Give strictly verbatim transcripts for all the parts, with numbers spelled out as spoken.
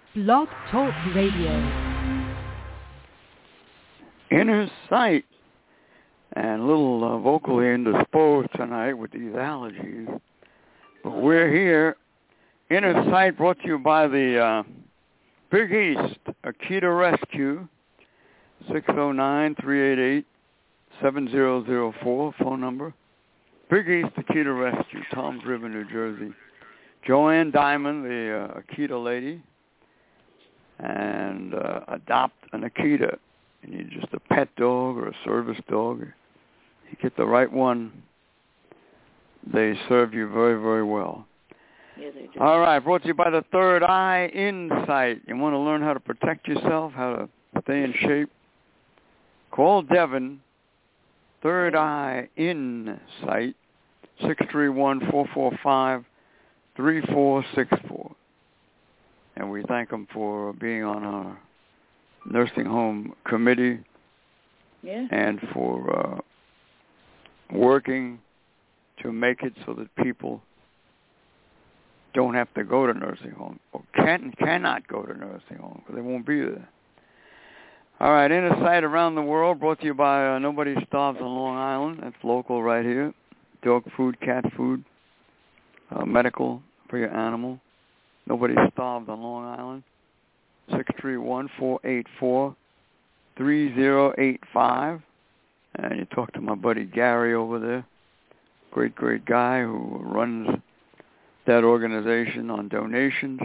Blog Talk Radio. Inner Sight. And a little uh, vocally indisposed tonight with these allergies. But we're here. Inner Sight brought to you by the uh, Big East Akita Rescue. six oh nine, three eight eight, seven zero zero four, phone number. Big East Akita Rescue, Toms River, New Jersey. Joanne Diamond, the uh, Akita lady. And uh, adopt an Akita. You need just a pet dog or a service dog. You get the right one, they serve you very, very well. Yeah, they do. All right, brought to you by the Third Eye Insight. You want to learn how to protect yourself, how to stay in shape? Call Devin, Third Eye Insight, six three one, four four five, three four six four. And we thank them for being on our nursing home committee yeah. and for uh, working to make it so that people don't have to go to nursing home or can cannot go to nursing home because they won't be there. All right, Inner Sight Around the World, brought to you by uh, Nobody Starves on Long Island. That's local right here. Dog food, cat food, uh, medical for your animal. Nobody Starves on Long Island. six three one, four eight four, three zero eight five. And you talk to my buddy Gary over there. Great, great guy who runs that organization on donations.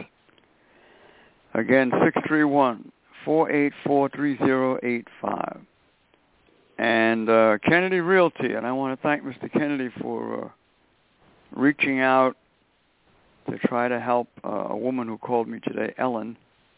Again, six three one, four eight four, three zero eight five. And uh, Kennedy Realty, and I want to thank Mister Kennedy for uh, reaching out to try to help uh, a woman who called me today, Ellen,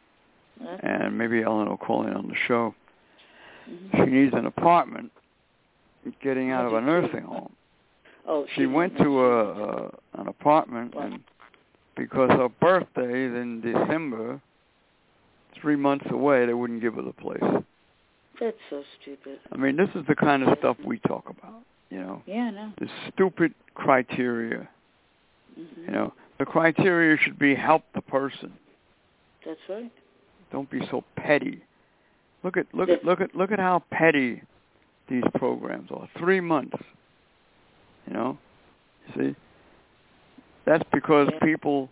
and maybe Ellen will call in on the show. Mm-hmm. She needs an apartment getting out of a nursing home. Oh, she went to a, a an apartment, what? and because her birthday is in December, three months away, they wouldn't give her the place. That's so stupid. I mean, this is the kind of stuff we talk about, you know. Yeah, I know. The stupid criteria. Mm-hmm. You know, the criteria should be help the person. That's right. Don't be so petty. Look at look at look at look at how petty these programs are. Three months. You know? See? That's because yeah. people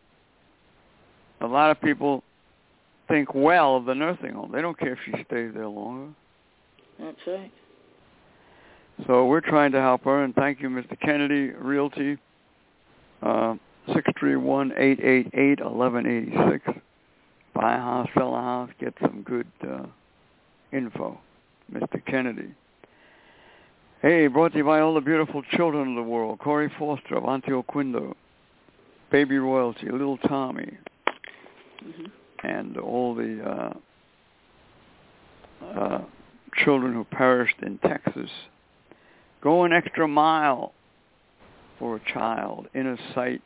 a lot of people think well of the nursing home. They don't care if she stays there longer. That's right. So we're trying to help her, and thank you, Mister Kennedy Realty. Uh, six three one, eight eight eight, one one eight six. Buy a house, sell a house, get some good uh, info. Mister Kennedy. Hey, brought to you by all the beautiful children of the world. Corey Foster of Antio Quindo. Baby Royalty, Little Tommy. Mm-hmm. And all the uh, uh, children who perished in Texas. Go an extra mile for a child. Inner Sight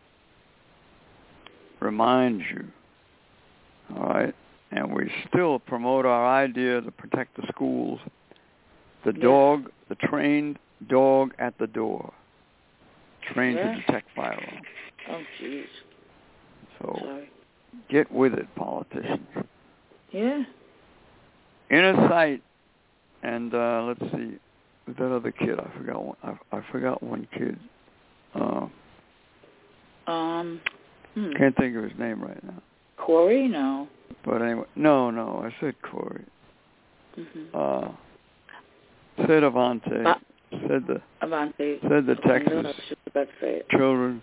reminds you. All right? And we still promote our idea to protect the schools. The yes. dog, the trained dog at the door. Trained yeah. to detect firearms. Oh, jeez. So Sorry. get with it, politicians. Yeah. Inner Sight. And uh, let's see. That other kid, I forgot one. I, I forgot one kid. Uh, um. Hmm. Can't think of his name right now. Corey? No. But anyway, no, no, I said Corey. Mm-hmm. Uh, said Avante. Ba- said the Avante. said the I knew I Texas was just about to say it. children.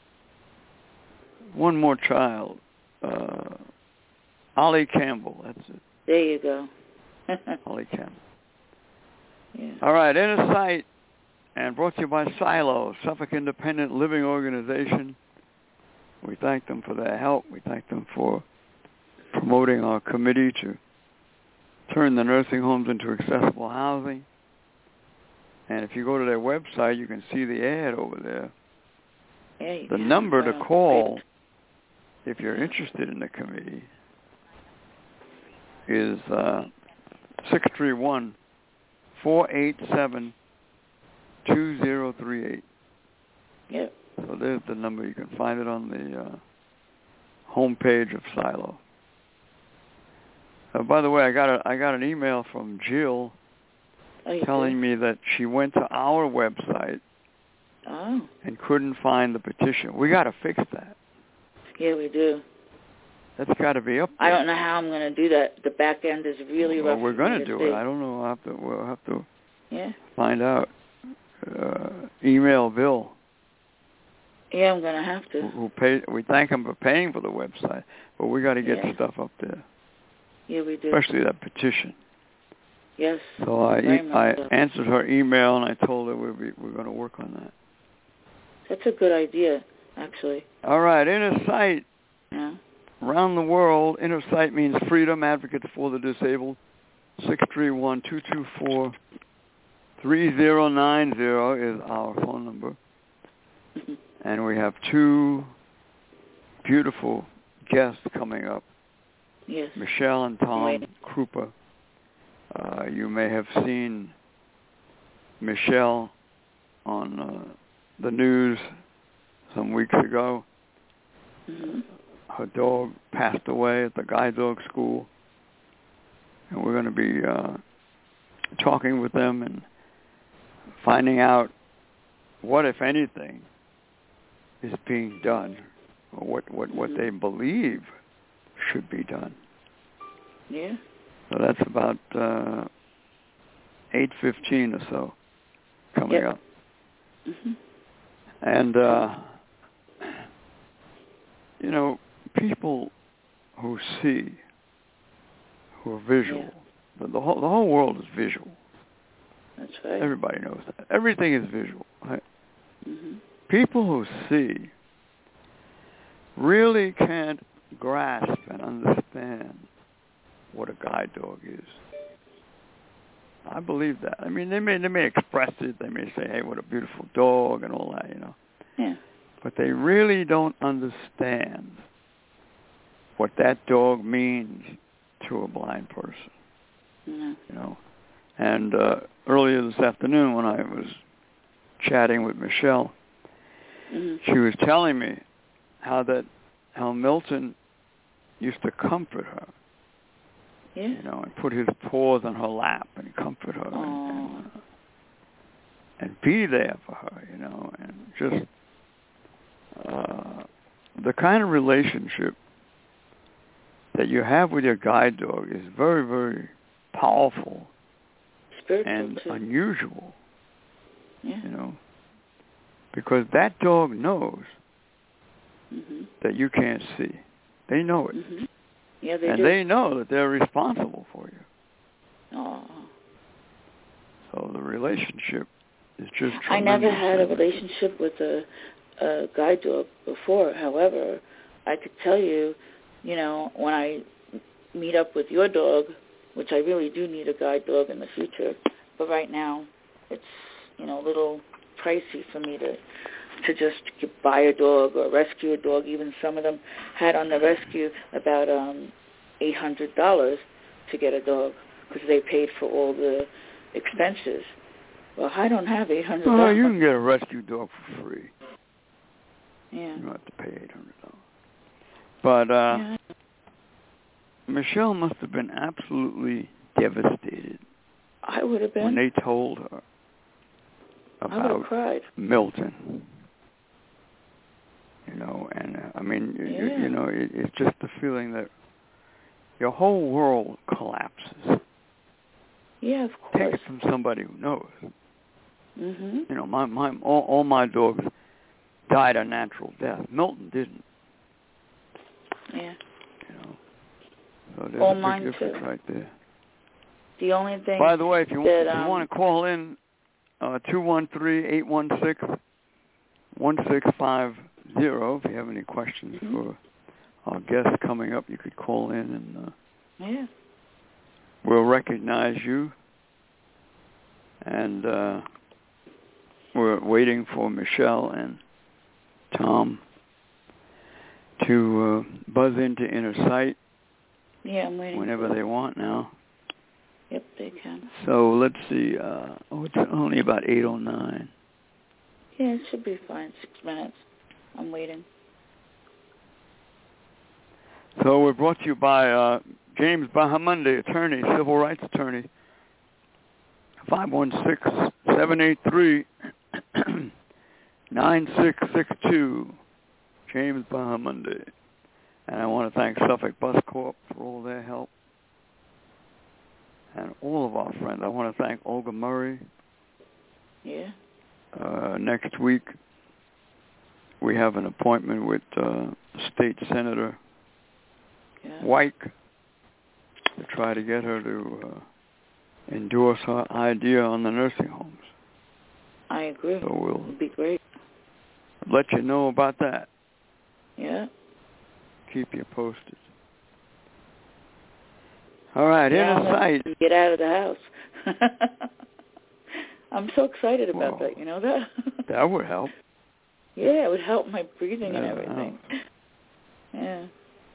One more child. Uh, Ollie Campbell. That's it. There you go. Ollie Campbell. Yeah. All right, Inner Sight, and brought to you by Silo, Suffolk Independent Living Organization. We thank them for their help. We thank them for promoting our committee to turn the nursing homes into accessible housing. And if you go to their website, you can see the ad over there. Yeah, you The can. number to Well, call, if you're interested in the committee, is uh, six three one, four eight seven, two zero three eight. Yep. So there's the number. You can find it on the uh, homepage of Silo. Uh, by the way, I got a I got an email from Jill oh, telling do? me that she went to our website oh. and couldn't find the petition. We got to fix that. Yeah, we do. That's got to be up there. I don't know how I'm going to do that. The back end is really well, rough. We're going to to do see. it. I don't know. We'll have to. We'll have to yeah. find out. Uh, email Bill. Yeah, I'm going to have to. Who, who pay? We thank him for paying for the website, but we got to get yeah. stuff up there. Yeah, we do. Especially that petition. Yes. So I Very I so. answered her email and I told her we'll be, we're going to work on that. That's a good idea, actually. All right, Inner Sight. Yeah. Around the world, Inner Sight means Freedom Advocates for the Disabled. six three one, two two four, three zero nine zero is our phone number. And we have two beautiful guests coming up. Yes. Michelle and Tom Wait. Krupa. Uh, you may have seen Michelle on uh, the news some weeks ago. Mm-hmm. Her dog passed away at the guide dog school. And we're going to be uh, talking with them and finding out what, if anything, is being done, or what, what, what they believe should be done. Yeah. So that's about uh, eight fifteen or so coming yep. up. Mm-hmm. And, uh, you know, people who see, who are visual, yeah. the, the, whole, the whole world is visual. That's right. Everybody knows that. Everything is visual. Right? Mm-hmm. People who see really can't grasp and understand what a guide dog is. I believe that. I mean, they may they may express it. They may say, "Hey, what a beautiful dog," and all that, you know. Yeah. But they really don't understand what that dog means to a blind person. No. You know. And uh, earlier this afternoon, when I was chatting with Michelle, mm-hmm. she was telling me how that how Milton used to comfort her. Yeah. You know, and put his paws on her lap and comfort her, and, and, uh, and be there for her. You know, and just uh, the kind of relationship that you have with your guide dog is very, very powerful. Spiritual and too. unusual, yeah. you know, because that dog knows mm-hmm. that you can't see. They know it. Mm-hmm. Yeah, they and do. they know that they're responsible for you. Oh. So the relationship is just tremendous. I never had a relationship with a, a guide dog before. However, I could tell you, you know, when I meet up with your dog, which I really do need a guide dog in the future, but right now it's, you know, a little pricey for me to to just buy a dog or rescue a dog. Even some of them had on the rescue about um, eight hundred dollars to get a dog because they paid for all the expenses. Well, I don't have eight hundred dollars. Well, you can get a rescue dog for free. Yeah. You don't have to pay eight hundred dollars. But uh, yeah. Michelle must have been absolutely devastated. I would have been. When they told her I would have about cried. Milton. You know, and uh, I mean, yeah. you, you know, it, it's just the feeling that your whole world collapses. Yeah, of course. Take it from somebody who knows. Mm-hmm. You know, my my all, all my dogs died a natural death. Milton didn't. Yeah. You know, so there's all a big mine difference too. right there. The only thing. By the way, if you that, if you um, want to call in, uh, two one three, eight one six, one six five zero. If you have any questions mm-hmm. for our guests coming up, you could call in and uh, yeah. we'll recognize you. And uh, we're waiting for Michelle and Tom to uh, buzz into Inner Sight. Yeah, I'm waiting. Whenever they want now. Yep, they can. So let's see. Uh, oh, it's only about eight oh nine. Yeah, it should be fine. Six minutes. I'm waiting. So we're brought to you by uh, James Bahamonde, attorney, civil rights attorney. five one six, seven eight three, nine six six two. James Bahamonde. And I want to thank Suffolk Bus Corp for all their help. And all of our friends. I want to thank Olga Murray. Yeah. Uh, next week, we have an appointment with uh, State Senator yeah. Wyke to try to get her to uh, endorse her idea on the nursing homes. I agree. So we'll It'd be great. let you know about that. Yeah. Keep you posted. All right, yeah, inner sight. Get out of the house. I'm so excited about well, that. You know that? That would help. Yeah, it would help my breathing yeah, and everything. Yeah.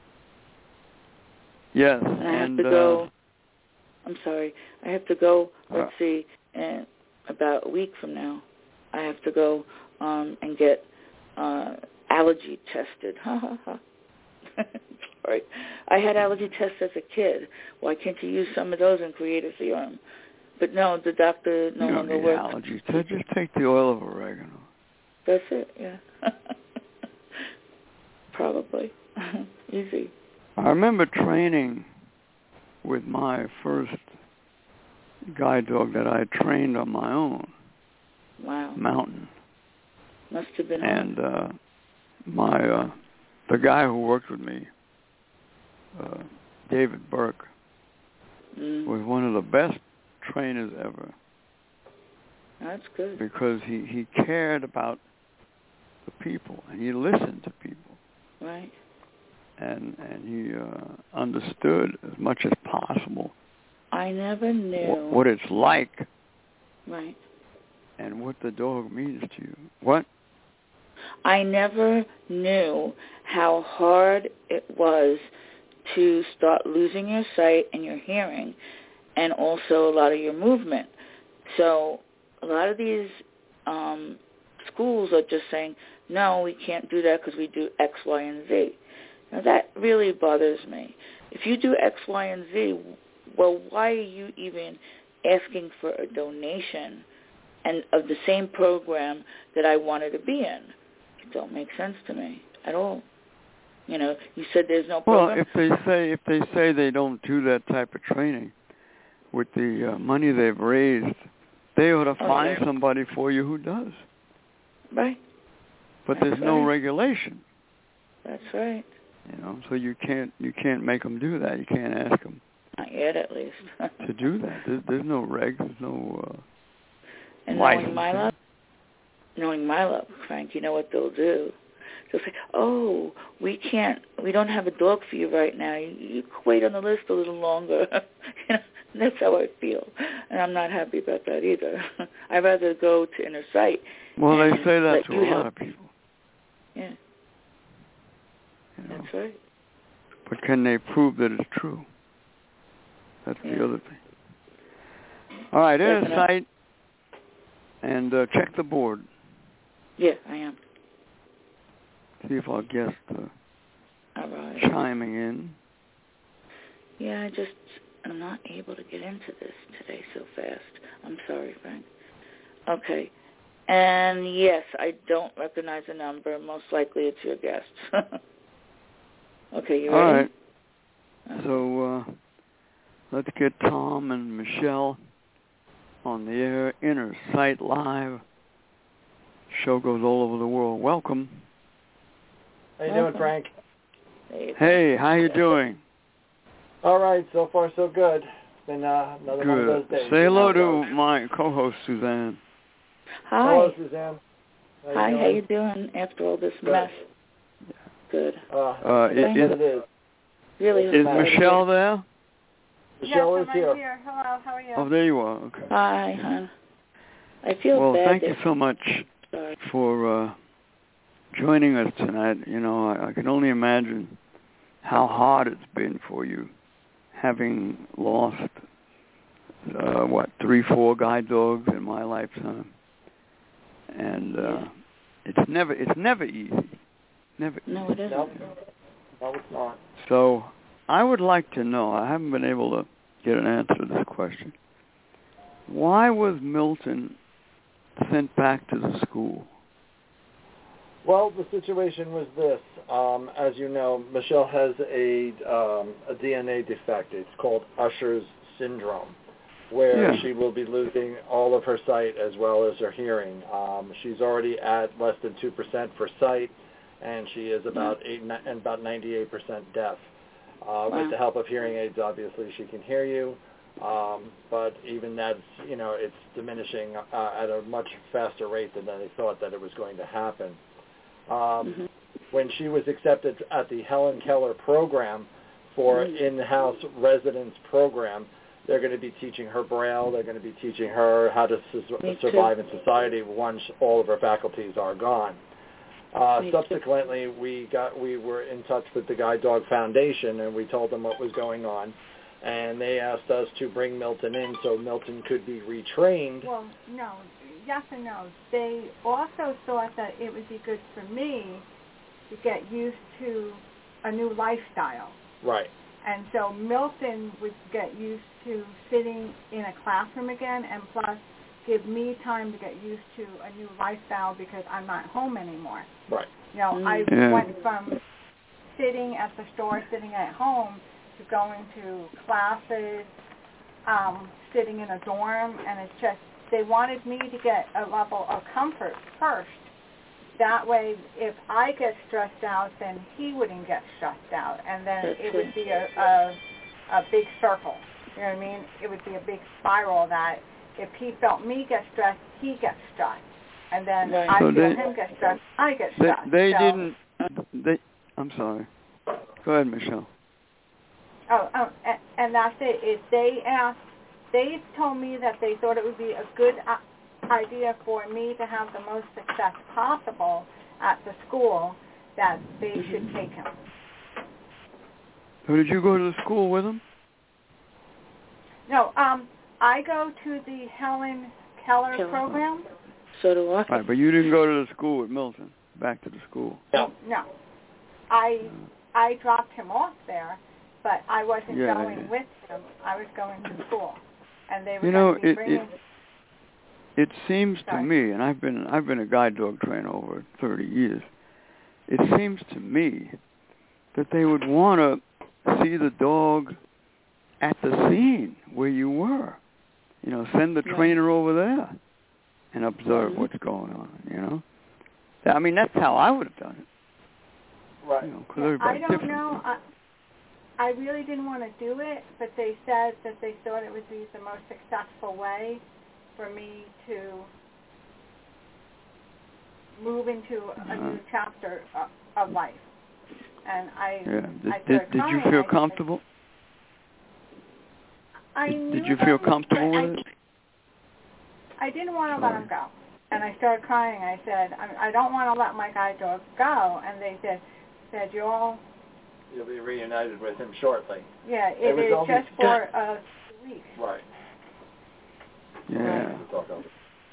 Yes, and I and, have to uh, go. I'm sorry. I have to go. Let's uh, see. In about a week from now, I have to go um, and get uh, allergy tested. Ha ha ha. Sorry. I had allergy tests as a kid. Why can't you use some of those and create a serum? But no, the doctor no you don't longer need works. allergy tests. Just take the oil of oregano. That's it, yeah. Probably. Easy. I remember training with my first guide dog that I trained on my own. Wow. Mountain. Must have been And hard. uh, my uh, the guy who worked with me, uh, David Burke, mm. was one of the best trainers ever. That's good. Because he, he cared about the people and he listened to people. Right. And and he uh, understood as much as possible. I never knew What, what it's like. Right. And what the dog means to you. What? I never knew how hard it was to start losing your sight and your hearing and also a lot of your movement. So a lot of these um, schools are just saying, no, we can't do that because we do X, Y, and Z. Now that really bothers me. If you do X, Y, and Z, well, why are you even asking for a donation and of the same program that I wanted to be in? It don't make sense to me at all. You know, you said there's no program. Well, if they say if they say they don't do that type of training with the uh, money they've raised, they ought to oh, find yeah. somebody for you who does. Right. But That's there's no right. regulation. That's right. You know, so you can't you can't make them do that. You can't ask them. Not yet, at least. to do that. There's, there's no regs. There's no uh, and licensing. knowing my luck, knowing my luck, Frank, you know what they'll do? They'll say, "Oh, we can't. We don't have a dog for you right now. You, you wait on the list a little longer." You know, that's how I feel, and I'm not happy about that either. I'd rather go to Inner Sight. Well, they say that let to you a help. lot of people. Yeah. You know? That's right. But can they prove that it's true? That's yeah. the other thing. All right, Inner Definitely. Sight, and uh, check the board. Yeah, I am. See if our guest uh, All right. chiming in. Yeah, I just I'm not able to get into this today so fast. I'm sorry, Frank. Okay. And yes, I don't recognize the number. Most likely it's your guest. Okay, you ready? All right. Okay. So uh, let's get Tom and Michelle on the air. Inner Sight Live. Show goes all over the world. Welcome. How you Welcome. doing, Frank? Hey, Hey, how you doing? All right, so far so good. It's been uh, another one of those Good. days. Say hello So- to my co-host, Suzanne. Hi. Hello, Suzanne. How Hi, you how doing? you doing after all this Good. mess? Good. Uh, Uh, it is is, what it is. Really is about it. Michelle there? Michelle yes, is I'm here. right here. Hello, how are you? Oh, there you are. Okay. Hi, hon. I feel Well, bad. thank that, you so much Sorry. for uh, joining us tonight. You know, I, I can only imagine how hard it's been for you, having lost, uh, what, three, four guide dogs in my lifetime. And uh, Yeah. it's never it's never easy. Never No, easy. it isn't. Nope. No, it's not. So I would like to know, I haven't been able to get an answer to this question. Why was Milton sent back to the school? Well, the situation was this. Um, as you know, Michelle has a, um, a D N A defect. It's called Usher's syndrome, where Yeah. she will be losing all of her sight as well as her hearing. Um, she's already at less than two percent for sight, and she is about eight and about ninety-eight percent deaf. Uh, Wow. With the help of hearing aids, obviously, she can hear you. Um, but even that's, you know, it's diminishing uh, at a much faster rate than they thought that it was going to happen. Um, mm-hmm. When she was accepted at the Helen Keller program for mm-hmm. in-house residence program, they're going to be teaching her Braille. They're going to be teaching her how to su- survive in society once all of her faculties are gone. Uh, subsequently, we got we were in touch with the Guide Dog Foundation, and we told them what was going on, and they asked us to bring Milton in so Milton could be retrained. Well, no, yes and no. They also thought that it would be good for me to get used to a new lifestyle. Right. And so Milton would get used to sitting in a classroom again, and plus give me time to get used to a new lifestyle because I'm not home anymore. Right. You know, Mm. I Yeah. went from sitting at the store, sitting at home, to going to classes, um, sitting in a dorm, and it's just, they wanted me to get a level of comfort first. That way, if I get stressed out, then he wouldn't get stressed out, and then That's it it. would be a, a a big circle. You know what I mean? It would be a big spiral that if he felt me get stressed, he gets stressed, and then Right. I So feel they- him get stressed, I get They, stressed. they so, didn't, they, I'm sorry. Go ahead, Michelle. Oh, oh and, and that's it. If they asked, they told me that they thought it would be a good uh, idea for me to have the most success possible at the school, that they should take him. So did you go to the school with him? No, um, I go to the Helen Keller Keller. program. So do I. Right, but you didn't go to the school with Milton, back to the school. No. No, I I dropped him off there, but I wasn't Yeah, going yeah. with him. I was going to school, and they were You know, going to be it, bringing. it it seems to Sorry. me, and I've been I've been a guide dog trainer over thirty years. It seems to me that they would want to see the dog at the scene where you were. You know, send the Yeah. trainer over there and observe Mhm. what's going on. You know, I mean that's how I would have done it. Right. You know, 'cause Yeah, I everybody's don't different. know. I, I really didn't want to do it, but they said that they thought it would be the most successful way for me to move into a Uh-huh. new chapter of, of life. And I, Yeah. I Did, started did, did you crying. feel I- comfortable? I Did, knew did you that feel was- comfortable I, with it? I didn't want to let Sorry. him go. And I started crying. I said, I, I don't want to let my guide dog go. And they said, said you'll, You'll be reunited with him shortly. yeah, It it was is only- just for a week. Right. Yeah. We'll talk over.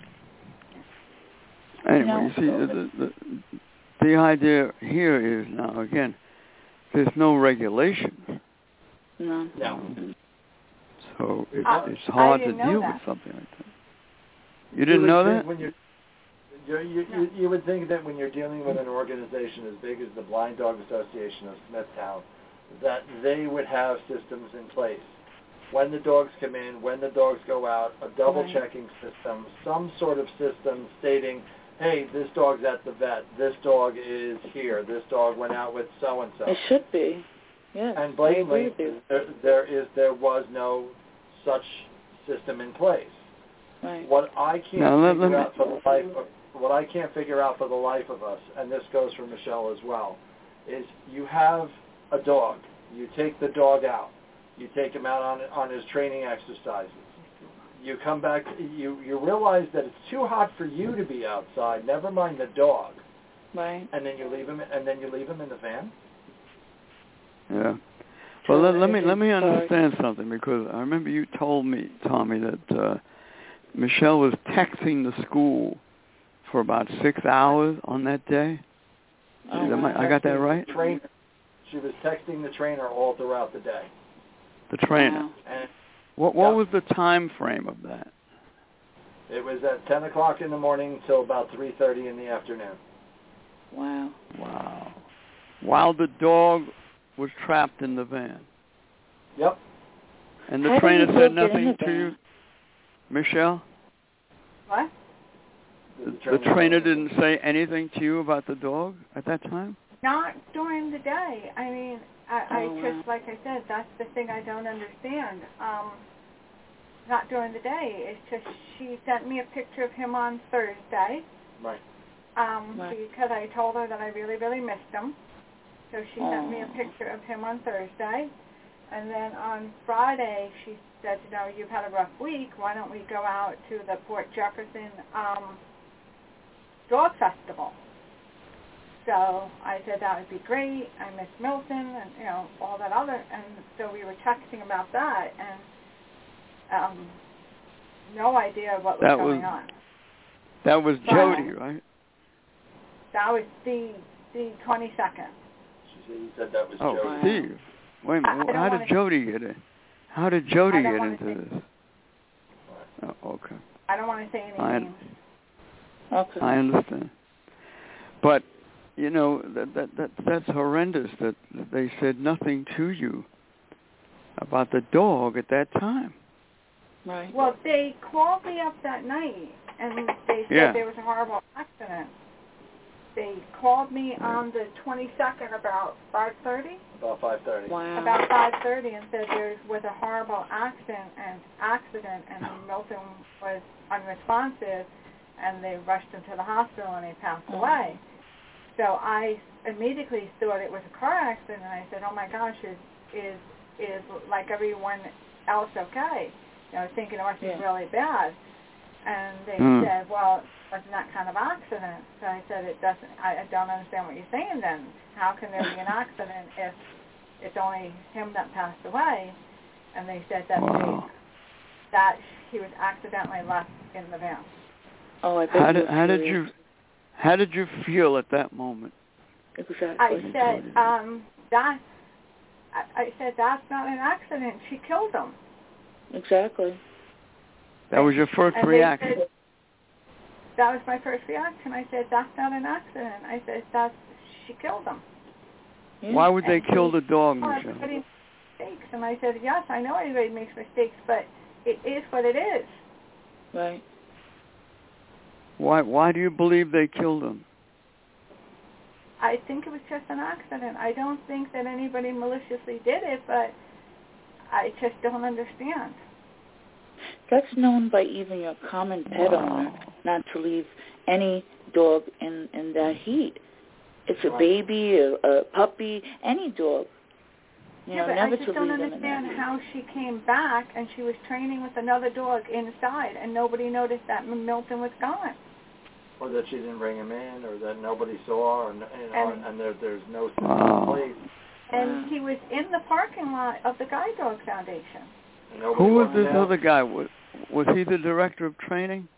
Anyway, No. you see, the, the, the, the idea here is now, again, there's no regulation. No. No. So it, I- it's hard I to didn't know deal that. with something like that. You didn't would know think that? When you're, you're, you, you, you would think that when you're dealing with an organization as big as the Blind Dog Association of Smithtown, that they would have systems in place. When the dogs come in, when the dogs go out, a double-checking system, some sort of system stating, hey, this dog's at the vet, this dog is here, this dog went out with so-and-so. It should be. Yes. And I blatantly, agree with you. there, there is there was no such system in place. Right. What I can't Now, let- figure let me- out for the life of what I can't figure out for the life of us, and this goes for Michelle as well, is you have a dog. You take the dog out. You take him out on on his training exercises. You come back. You you realize that it's too hot for you to be outside. Never mind the dog. Right. And then you leave him. And then you leave him in the van. Yeah. Well, let, let me Sorry. let me understand something, because I remember you told me, Tommy, that uh, Michelle was texting the school for about six hours on that day. Oh, Am I, wow. I got that right? Trainer. She was texting the trainer all throughout the day. The trainer. Wow. And What what Yep. was the time frame of that? it was at ten o'clock in the morning till about three thirty in the afternoon. Wow. Wow. While the dog was trapped in the van. Yep. And the How did trainer the said dog get in nothing the to van? you? Michelle? What? The, the trainer didn't say anything to you about the dog at that time? Not during the day. I mean, I, I Oh, wow. just, like I said, that's the thing I don't understand. Um, not during the day. It's just she sent me a picture of him on Thursday. Right. Um, Right. because I told her that I really, really missed him. So she sent me a Aw. picture of him on Thursday. And then on Friday, she said, you know, you've had a rough week. Why don't we go out to the Port Jefferson um, Dog Festival? So I said that would be great. I miss Milton and, you know, all that other. And so we were texting about that. And um, no idea what was That going was- on. That was But- Jody, right? That was the the twenty-second. She said, you said that was Oh, Jody. Wow. Steve. Wait a I- I minute. don't How wanna- did Jody get in? How did Jody I don't get wanna into say- this? Oh, okay. I don't want to say any I- names. Okay. I understand. But, you know, that, that that that's horrendous that they said nothing to you about the dog at that time. Right. Well, they called me up that night, and they said Yeah. there was a horrible accident. They called me Right. on the twenty-second about five thirty, About five thirty. Wow. about five thirty, and said there was a horrible accident and accident, and Milton was unresponsive, and they rushed him to the hospital, and he passed Oh. away. So I immediately thought it was a car accident, and I said, "Oh my gosh, is is is like everyone else okay?" You know, thinking it must be Yeah. really bad. And they Hmm. said, "Well, it wasn't that kind of accident." So I said, "It doesn't. I, I don't understand what you're saying. Then how can there be an accident if it's only him that passed away?" And they said that Wow. they, that he was accidentally left in the van. Oh, I bet How you did were how did furious. you how did you feel at that moment? Exactly. I said, um, that, I, I said, that's not an accident. She killed him. Exactly. That was your first And they reaction. said- that was my first reaction. I said, that's not an accident. I said, that's, she killed him. Yeah. Why would they And kill he- the dog, Oh, Michelle? everybody makes mistakes. And I said, yes, I know everybody makes mistakes, but it is what it is. Right. Why why do you believe they killed him? I think it was just an accident. I don't think that anybody maliciously did it, but I just don't understand. That's known by even your common pet Wow. owner not to leave any dog in, in that heat. It's a Right. baby, a, a puppy, any dog. You yeah, know, but never I just to don't leave them in that understand heat. how she came back and she was training with another dog inside, and nobody noticed that M- Milton was gone. Or that she didn't bring him in, or that nobody saw, or, you know, And- and, and there, there's no system Wow. in place. And Wow. he was in the parking lot of the Guide Dog Foundation. And nobody Who was let this him out. other guy? Was, was he the director of training?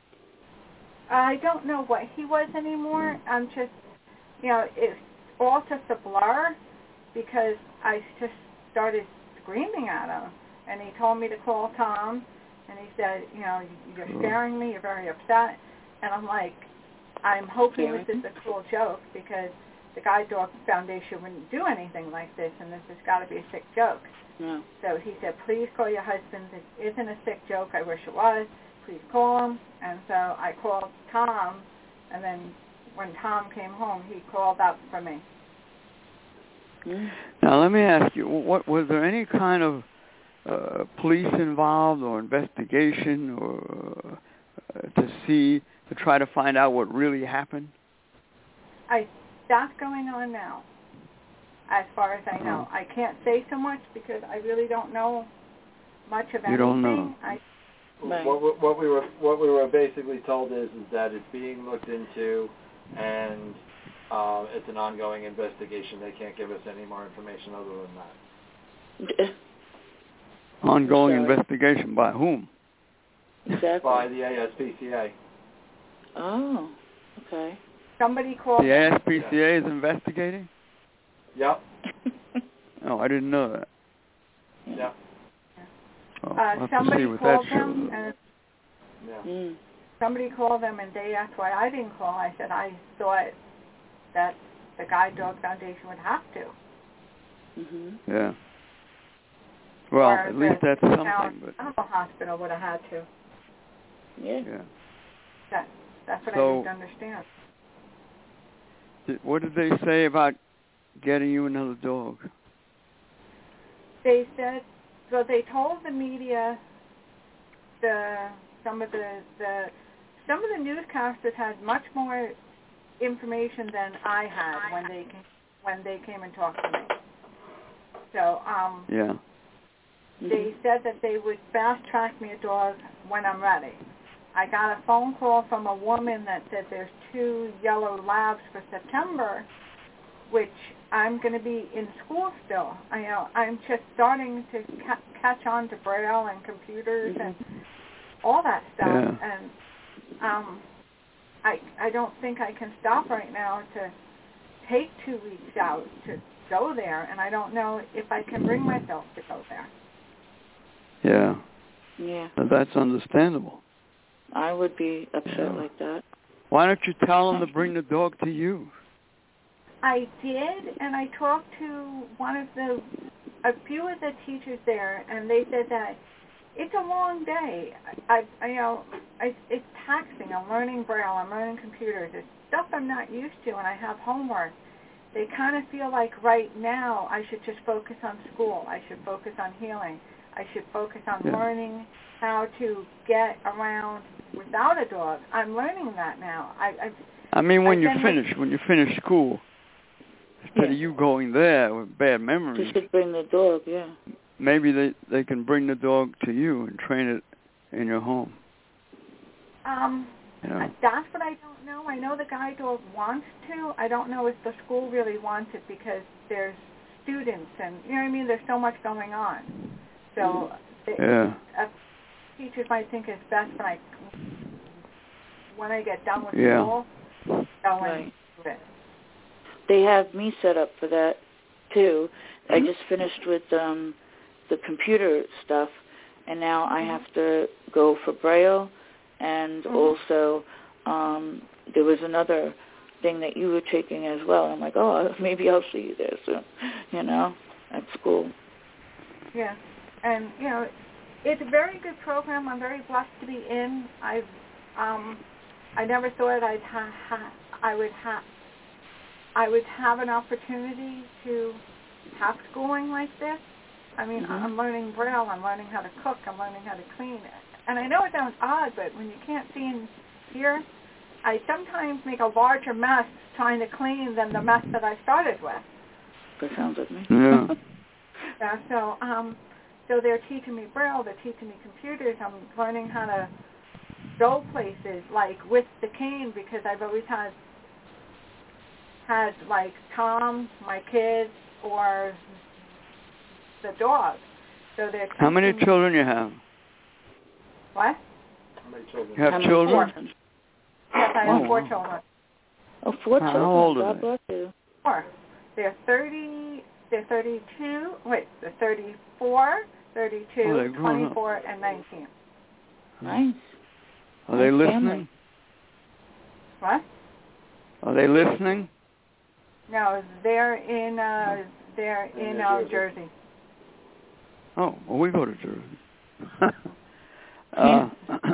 I don't know what he was anymore. I'm just, you know, it's all just a blur because I just started screaming at him. And he told me to call Tom, and he said, you know, you're Sure. scaring me, you're very upset. And I'm like, I'm hoping Scaring this is a cruel joke because the Guide Dog Foundation wouldn't do anything like this, and this has got to be a sick joke. No. So he said, please call your husband. This isn't a sick joke. I wish it was. Please call him. And so I called Tom, and then when Tom came home, he called up for me. Mm. Now let me ask you: what was there any kind of uh, police involved or investigation or uh, to see to try to find out what really happened? I that's going on now, as far as I know. Uh-huh. I can't say so much because I really don't know much of anything. You don't know. I, Right. What, we- what we were what we were basically told is is that it's being looked into, and uh, it's an ongoing investigation. They can't give us any more information other than that. D- Ongoing Sorry. investigation by whom? Exactly. By the A S P C A. Oh, okay. somebody called The A S P C A is investigating. Yep. Oh, I didn't know that. Yeah. Oh, Uh, I'll have to see somebody what called that them, shows. and Yeah. Mm. somebody called them, and they asked why I didn't call. I said I thought that the Guide Dog Foundation would have to. Mhm. Yeah. Well, or at least the that's town something. But animal hospital would have had to. Yeah. yeah. That, that's what So- I didn't understand. Did, what did they say about getting you another dog? They said, well, they told the media, the some of the, the some of the newscasters had much more information than I had when they came, when they came and talked to me. So um, Yeah. they said that they would fast track me a dog when I'm ready. I got a phone call from a woman that said there's two yellow labs for September, which I'm going to be in school still. I know I'm just starting to ca- catch on to Braille and computers and all that stuff, Yeah. and um, I I don't think I can stop right now to take two weeks out to go there, and I don't know if I can bring myself to go there. Yeah. Yeah. Now, that's understandable. I would be upset Yeah. like that. Why don't you tell them to bring the dog to you? I did, and I talked to one of the, a few of the teachers there, and they said that it's a long day. I, I you know, I, it's taxing. I'm learning Braille. I'm learning computers. It's stuff I'm not used to, and I have homework. They kind of feel like right now I should just focus on school. I should focus on healing. I should focus on Yeah. learning how to get around without a dog. I'm learning that now. I, I I mean, when I've you been finish, with- when you finish school, instead Yeah. of you going there with bad You memories, should bring the dog, yeah. maybe they they can bring the dog to you and train it in your home. Um, You know? uh, that's what I don't know. I know the guide dog wants to. I don't know if the school really wants it because there's students and, you know what I mean, there's so much going on. So it, Yeah. uh, teachers might think it's best when I, when I get done with Yeah. school, go and Right. do it. They have me set up for that, too. I just finished with um, the computer stuff, and now I have to go for Braille, and Mhm. also um, there was another thing that you were taking as well. I'm like, oh, maybe I'll see you there soon, you know, at school. Yeah, and you know, it's a very good program. I'm very blessed to be in. I've, um, I never thought I'd ha, ha I would have, I would have an opportunity to have schooling like this. I mean, Mhm. I'm learning Braille. I'm learning how to cook. I'm learning how to clean. And I know it sounds odd, but when you can't see and hear, I sometimes make a larger mess trying to clean than the mess that I started with. That sounds like me. Yeah. Yeah, so um, so they're teaching me Braille, they're teaching me computers. I'm learning how to go places like with the cane because I've always had had like Tom, my kids, or the dog. So they're How many teaching me- children you have? What? How many children? You have How many children? children? Yes, I have Oh, four wow. children. Oh, four How children. old are God they? bless you. Four. They're thirty. They're thirty-two. Wait, they're thirty-four, thirty-two, Oh, they're grown up. twenty-four, and nineteen. Nice. Are they Nice listening? family. What? Are they listening? No, they're in. Uh, they're In in New uh, Jersey. Jersey. Oh, well, we go to Jersey. uh,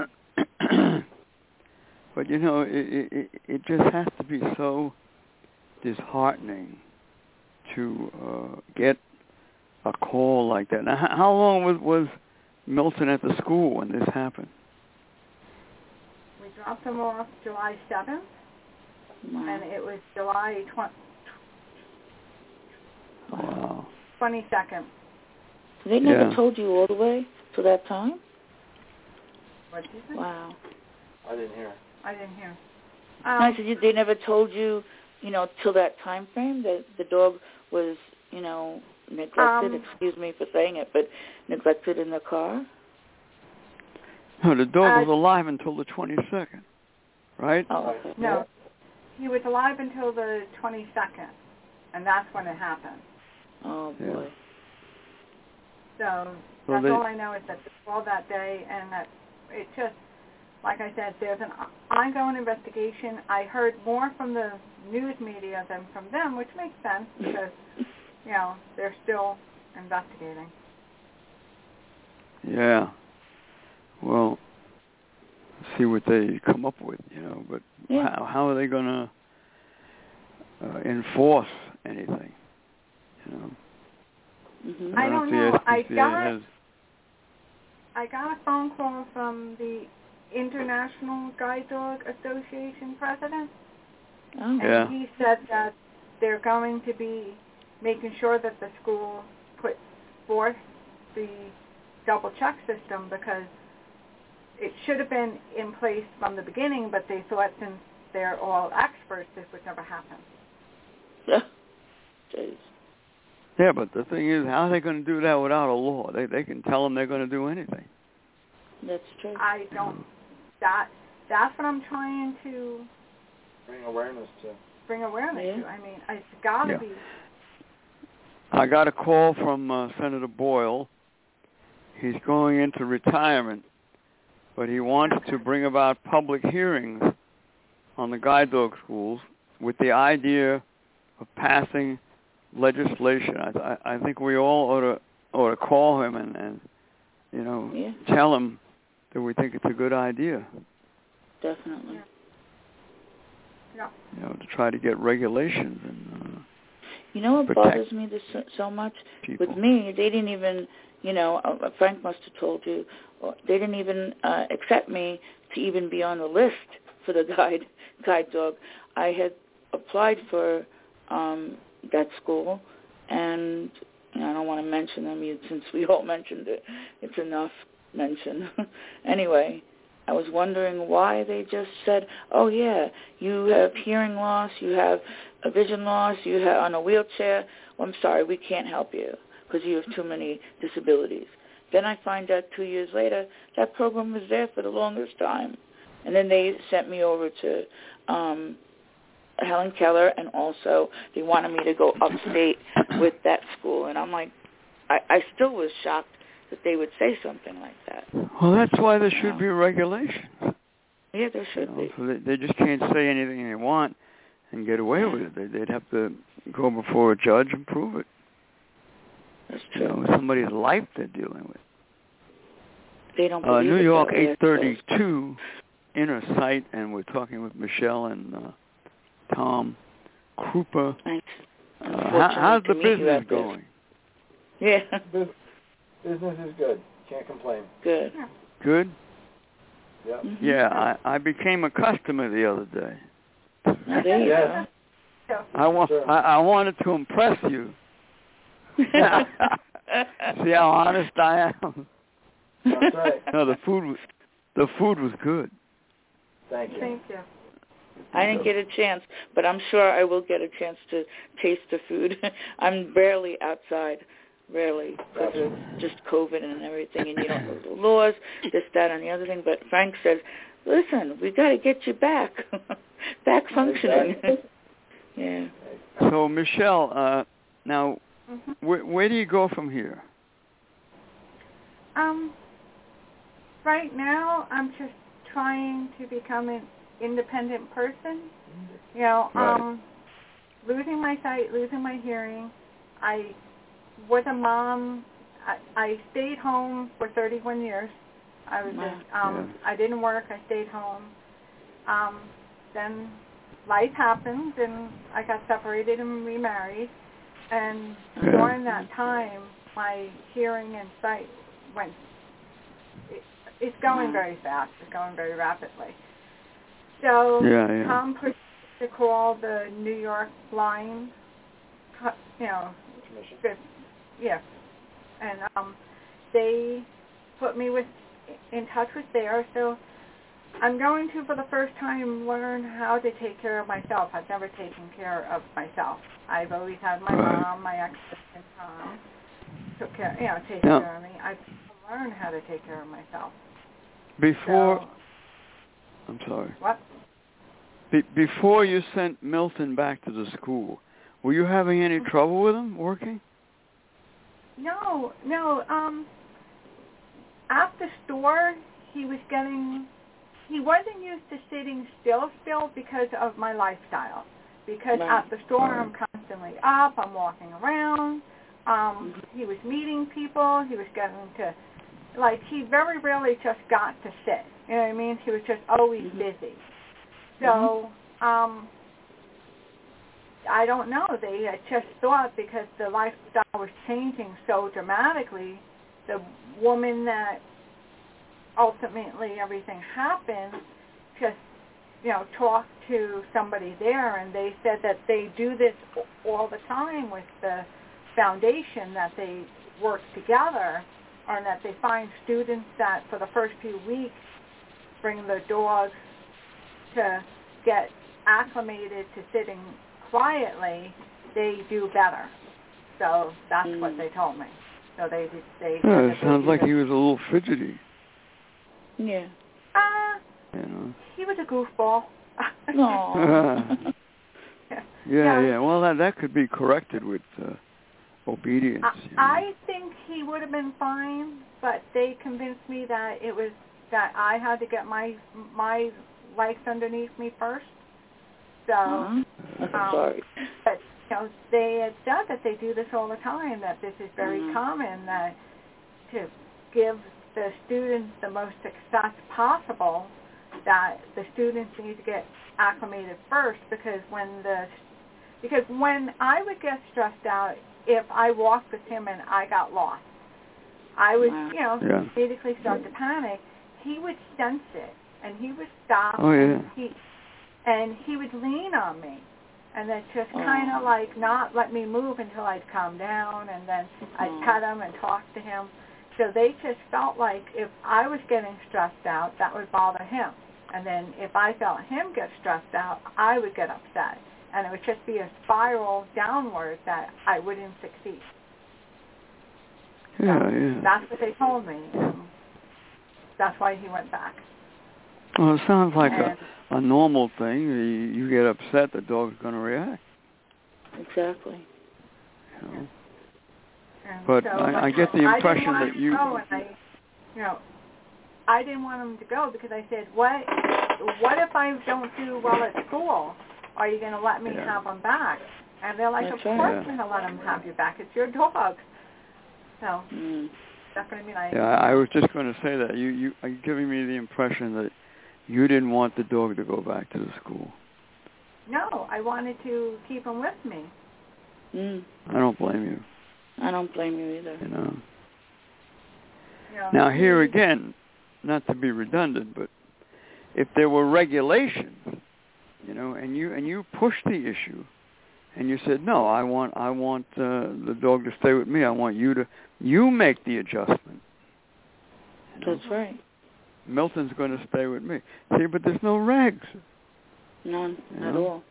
but you know, it, it it just has to be so disheartening to uh, get a call like that. Now, h- how long was was Milton at the school when this happened? We dropped them off July seventh, Wow. and it was July Wow. twenty-second. So they never Yeah. told you all the way to that time? What did you say? Wow. I didn't hear. I didn't hear. No, I Um, said you, they never told you, you know, till that time frame that the dog was, you know, neglected. Um, Excuse me for saying it, but neglected in the car. No, the dog Uh, was alive until the twenty-second, right? Oh, okay. no, he was alive until the twenty-second, and that's when it happened. Oh, Yeah. boy. So Well, that's they- all I know is that they called that day, and that it just, like I said, there's an ongoing investigation. I heard more from the news media than from them, which makes sense because, you know, they're still investigating. Yeah. Well, see what they come up with, you know. But Yeah. how how are they going to uh, enforce anything? You know. Mm-hmm. I don't if know. the I S P C A got has, I got a phone call from the International Guide Dog Association president, Oh. and Yeah. he said that they're going to be making sure that the school puts forth the double check system because it should have been in place from the beginning, but they thought since they're all experts, this would never happen. Yeah. Jeez. Yeah, but the thing is, how are they going to do that without a law? They they can tell them they're going to do anything. That's true. I don't. That that's what I'm trying to Bring awareness to. bring awareness Yeah. to. I mean, it's got to Yeah. be. I got a call from uh, Senator Boyle. He's going into retirement, but he wants Okay. to bring about public hearings on the guide dog schools with the idea of passing legislation. I, I, I think we all ought to ought to call him and, and you know Yeah. tell him that we think it's a good idea. Definitely. Yeah. Yeah. You know, to try to get regulations and uh, You know what protect bothers me this so, so much? people. With me, they didn't even, you know, uh, Frank must have told you, uh, they didn't even uh, accept me to even be on the list for the guide guide dog. I had applied for um, that school, and you know, I don't want to mention them you- since we all mentioned it. It's enough mention. Anyway, I was wondering why they just said, oh, yeah, you have hearing loss, you have a vision loss, you have on a wheelchair. Well, I'm sorry, we can't help you because you have too many disabilities. Then I find out two years later that program was there for the longest time. And then they sent me over to um, Helen Keller, and also they wanted me to go upstate with that school. And I'm like, I, I still was shocked that they would say something like that. Well, that's why there should Yeah. be regulations. Yeah, there should You know, be. so they, they just can't say anything they want and get away with it. They, they'd have to go before a judge and prove it. That's You true. know, somebody's life they're dealing with. They don't Uh, believe New it, York, though. Yeah, eight thirty-two, inner sight, and we're talking with Michelle and uh, Tom Krupa. Thanks. Uh, how, how's the business going? Yeah, Bus- Business is good. Can't complain. good. Good? Yep. Mhm. Yeah, I, I became a customer the other day. Now, there you Yes. So, I, wa- Sure. I, I wanted to impress you. go. See how honest I am? That's right. No, the food was the food was good. Thank you. thank you. I didn't get a chance, but I'm sure I will get a chance to taste the food. I'm rarely outside, rarely, because of just COVID and everything, and you don't know the laws, this, that, and the other thing. But Frank says, listen, we got to get you back, back functioning. Exactly. Yeah. So, Michelle, uh, now, Mm-hmm. where, where do you go from here? Um, right now, I'm just trying to become an independent person. You know, Right. um, losing my sight, losing my hearing. I was a mom. I, I stayed home for thirty-one years. I was Wow. just, um, Yeah. I didn't work. I stayed home. Um, then life happened, and I got separated and remarried. And Yeah. during that time, my hearing and sight went. It, it's going Wow. very fast. It's going very rapidly. So Yeah, yeah. Tom pushed to call the New York Blind, co- you know, Commission. good, yeah, and um, they put me with in touch with there. So I'm going to, for the first time, learn how to take care of myself. I've never taken care of myself. I've always had my Right. mom, my ex-husband Tom, took care, you know, take Yeah. care of me. I've learned how to take care of myself. Before, So, I'm sorry. what? Be, before you sent Milton back to the school, were you having any trouble with him working? No, no. Um, at the store, he was getting, he wasn't used to sitting still still because of my lifestyle. Because right. at the store, Right. I'm constantly up, I'm walking around. Um, Mm-hmm. He was meeting people. He was getting to, like, he very rarely just got to sit. You know what I mean? He was just always Mm-hmm. busy. So, um, I don't know. They had just thought because the lifestyle was changing so dramatically, the woman that ultimately everything happened just, you know, talked to somebody there, and they said that they do this all the time with the foundation, that they work together, and that they find students that for the first few weeks bring the dogs to get acclimated to sitting quietly, they do better. So that's mm. what they told me. So they they. Yeah, said it that sounds they like do he was a little fidgety. Yeah. Uh, You know. he was a goofball. No. yeah. Yeah, yeah. Well, that that could be corrected with uh, obedience. I, you know. I think he would have been fine, but they convinced me that it was that I had to get my my legs underneath me first. So, Uh-huh. I'm um, sorry. but you know, they had said that they do this all the time. That this is very Mhm. common. That to give the students the most success possible, that the students need to get acclimated first, because when the because when I would get stressed out, if I walked with him and I got lost, I would, Wow. you know, Yeah. immediately start to panic. He would sense it, and he would stop. Oh, yeah. And he, and he would lean on me, and then just Oh. kind of like not let me move until I'd calm down, and then I'd Oh. pet him and talk to him. So they just felt like if I was getting stressed out, that would bother him. And then if I felt him get stressed out, I would get upset. And it would just be a spiral downward that I wouldn't succeed. Yeah, So yeah. that's what they told me. And that's why he went back. Well, it sounds like And a, a normal thing. You, you get upset, the dog's going to react. Exactly. You know? And But so, I, like, I get the I impression didn't want that him you... to go, and I, you know, I didn't want him to go because I said, what what if I don't do well at school? Are you going to let me Yeah. have him back? And they're like, That's of right. course Yeah. I'm going to let him have you back. It's your dog. So Mm. that's what I mean. I, Yeah, I was just going to say that. You, you are giving me the impression that you didn't want the dog to go back to the school. No, I wanted to keep him with me. Mm. I don't blame you. I don't blame you either. You know. You know, Now, here he- again, not to be redundant, but if there were regulations, you know, and you and you pushed the issue, and you said, no, I want I want uh, the dog to stay with me. I want you to you make the adjustment. You know? That's right. Milton's going to stay with me. See, but there's no regs. None You at know? all.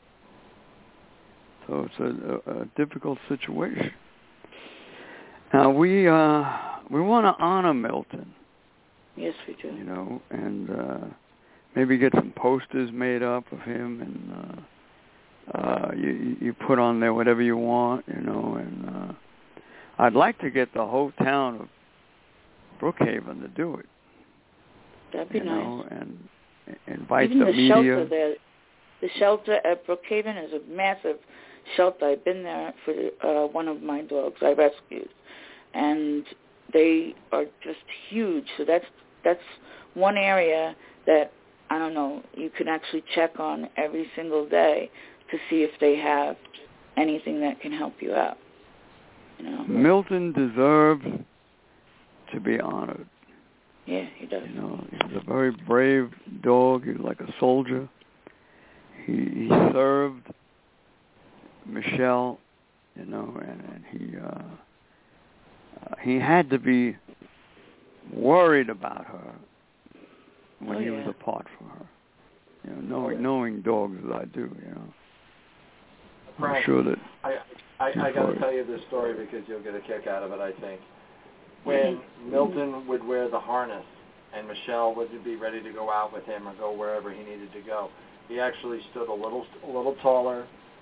So it's a, a, a difficult situation. Now we uh, we want to honor Milton, Yes, we do. you know, and uh, maybe get some posters made up of him, and uh, uh, you you put on there whatever you want, you know. And uh, I'd like to get the whole town of Brookhaven to do it. That'd be you nice. know, and invite Even the, the, media. shelter there. The shelter at Brookhaven is a massive shelter. I've been there for uh, one of my dogs I rescued, and they are just huge. So that's that's one area that, I don't know, you can actually check on every single day to see if they have anything that can help you out. You know? Milton deserves to be honored. Yeah, he does. You know, he's a very brave dog. He's like a soldier. He, he served Michelle, you know, and, and he uh, uh, he had to be worried about her when Oh, he yeah. was apart from her. You know, knowing Oh, yeah. knowing dogs as I do, you know, Frank, I'm sure that I I, I got to tell you this story because you'll get a kick out of it, I think. When Milton would wear the harness and Michelle would be ready to go out with him or go wherever he needed to go, he actually stood a little a little taller,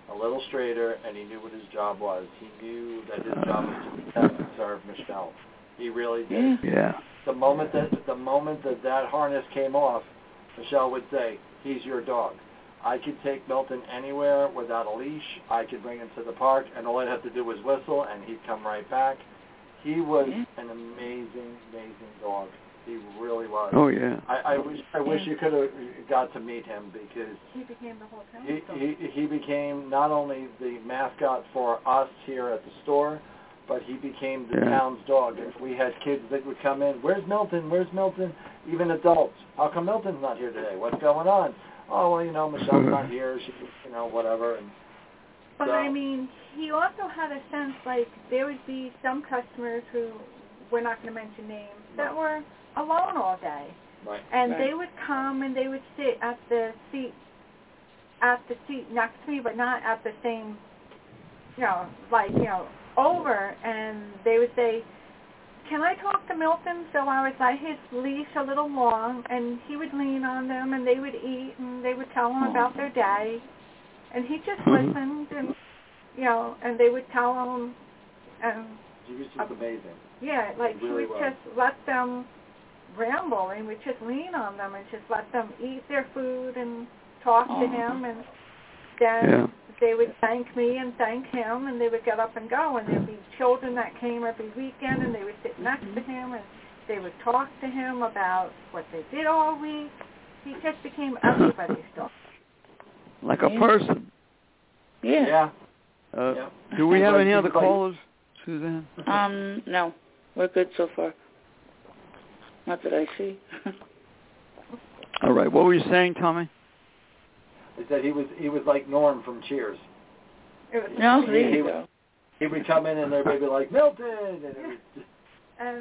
a little straighter, and he knew what his job was. He knew that his job was to protect and serve Michelle. He really did. Yeah. The moment that the moment that that harness came off, Michelle would say, "He's your dog. I could take Milton anywhere without a leash. I could bring him to the park, and all I'd have to do was whistle, and he'd come right back." He was Yeah. an amazing, amazing dog. He really was. Oh yeah. I, I wish I wish you could have got to meet him because He became the whole town. he, he he became not only the mascot for us here at the store, but he became the Yeah. town's dog. And we had kids that would come in, "Where's Milton? Where's Milton?" Even adults. "How come Milton's not here today? What's going on?" "Oh, well, you know, Michelle's not here. She, you know, whatever." And But so, I mean, he also had a sense like there would be some customers who, we're not going to mention names, that Right. were alone all day. right. And Right. they would come and they would sit at the seat, at the seat next to me, but not at the same, you know, like, you know, over, and they would say, "Can I talk to Milton?" So I would let his leash a little long, and he would lean on them, and they would eat, and they would tell him about their day. And he just Mhm. listened, and, you know, and they would tell him, and, He was just amazing. yeah, like He really he would was. just let them ramble, and we'd just lean on them and just let them eat their food and talk Aw. to him, and then Yeah. they would thank me and thank him, and they would get up and go, and there'd be children that came every weekend, and they would sit next to him, and they would talk to him about what they did all week. He just became everybody's dog. Like a Yeah. person. Yeah. Yeah. Uh, Yeah. Do we have Like any other everybody- callers, Suzanne? Um, no. We're good so far. Not that I see. All right. What were you saying, Tommy? They said he was he was like Norm from Cheers. It was No, He- there he you would- go. He would come in and everybody would be like, "Milton!" And it was just, and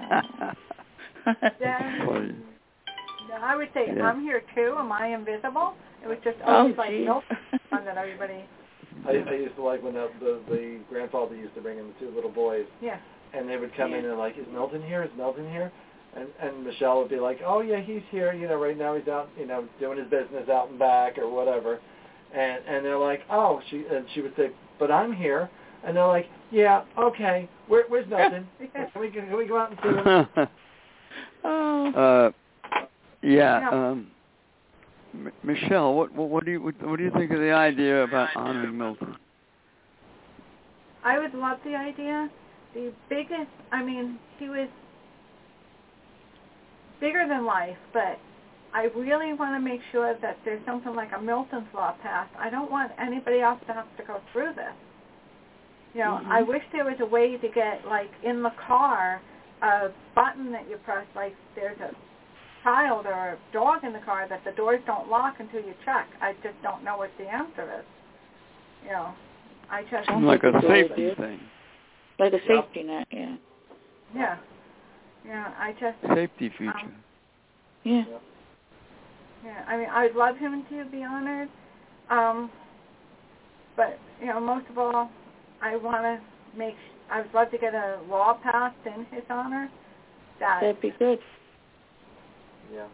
Funny. then no, I would say, Yeah. "I'm here too. Am I invisible?" It was just Oh, always like geez. nope, and then everybody, I, I used to like when the, the the grandfather used to bring in the two little boys, yeah. and they would come in Yeah. and like, "Is Milton here? Is Milton here?" And and Michelle would be like, "Oh yeah, he's here. You know, right now he's out, you know, doing his business out and back or whatever." And and they're like, "Oh," she and she would say, "But I'm here." And they're like, "Yeah, okay. Where, where's Milton? Yeah. Can we can we go out and see him?" Oh. uh, yeah. Yeah. Um, M- Michelle, what, what what do you what, what do you think of the idea about honoring Milton? I would love the idea. The biggest, I mean, he was bigger than life, but I really want to make sure that there's something like a Milton's Law passed. I don't want anybody else to have to go through this. You know, Mhm. I wish there was a way to get, like, in the car, a button that you press, like there's a child or a dog in the car, that the doors don't lock until you check. I just don't know what the answer is. You know, I just... Sounds Like a like a good safety idea. thing. Like a safety net, yeah. Yeah. Yeah, I just... Safety feature. Um, Yeah. Yeah, I mean, I'd love him to be honored, um, but, you know, most of all, I want to make, sh- I would love to get a law passed in his honor that, That'd be good. Yeah.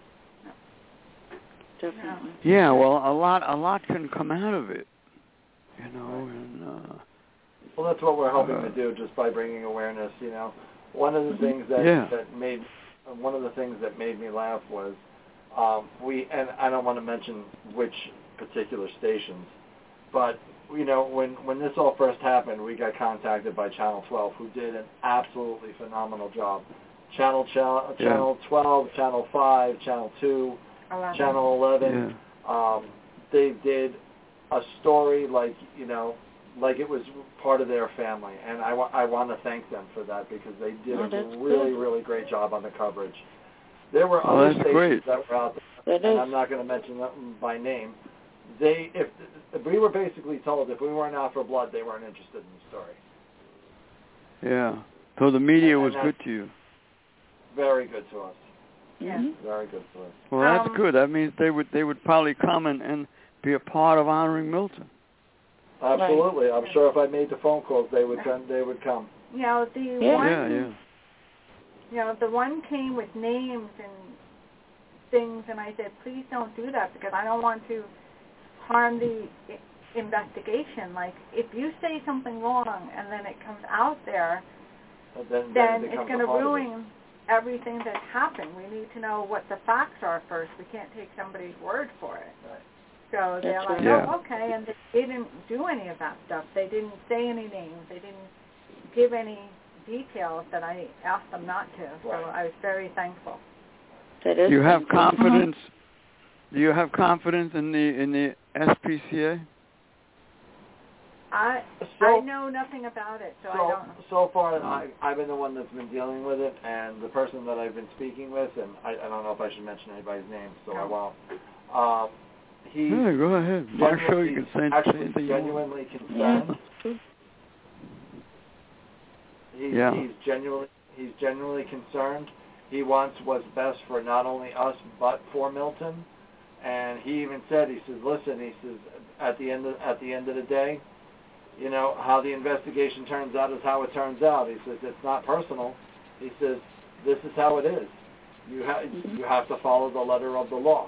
Definitely. Yeah. Well, a lot a lot can come out of it. You know, and uh, Well, that's what we're hoping Uh, to do, just by bringing awareness. You know, one of the Mhm. things that Yeah. that made one of the things that made me laugh was um, we, and I don't want to mention which particular stations, but you know, when when this all first happened, we got contacted by Channel twelve, who did an absolutely phenomenal job. Channel Channel Yeah. Channel twelve, Channel five, Channel two, eleven. Channel eleven. yeah. Um, they did a story like, you know, like it was part of their family, and I, wa- I want to thank them for that, because they did Oh, a that's really, good. really great job on the coverage. There were Oh, other that's stations great. that were out there, That and is. I'm not going to mention them by name. They, if, if we were basically told if we weren't out for blood, they weren't interested in the story. Yeah. So the media And- was and good that's- to you. Very good to us. Mhm. Very good to us. Well, that's Um, good. That means they would they would probably come and, and be a part of honoring Milton. Absolutely. I'm sure if I made the phone calls, they would come. They would come. You know, the Yeah. one, Yeah, yeah. you know, the one came with names and things, and I said, please don't do that, because I don't want to harm the investigation. Like, if you say something wrong and then it comes out there, But then, then, then it it's becomes going a to part of it. ruin everything that happened. We need to know what the facts are first. We can't take somebody's word for it. Right. So they're That's like, right. Yeah. oh, okay, and they didn't do any of that stuff. They didn't say any names. They didn't give any details that I asked them not to. So Right. I was very thankful. That is Do you have thankful. confidence? Do you have confidence in the in the S P C A? I So- I know nothing about it, so, I So, don't. so far, I, I've been the one that's been dealing with it, and the person that I've been speaking with, and I, I don't know if I should mention anybody's name, so I No. won't. Um, he's Yeah, go ahead. My show, you can say actually anything you want. genuinely concerned. Yeah. He's, Yeah. he's genuinely he's genuinely concerned. He wants what's best for not only us but for Milton. And he even said, he says, listen, he says, at the end of, at the end of the day, you know, how the investigation turns out is how it turns out. He says, it's not personal. He says, this is how it is. You have Mhm. you have to follow the letter of the law.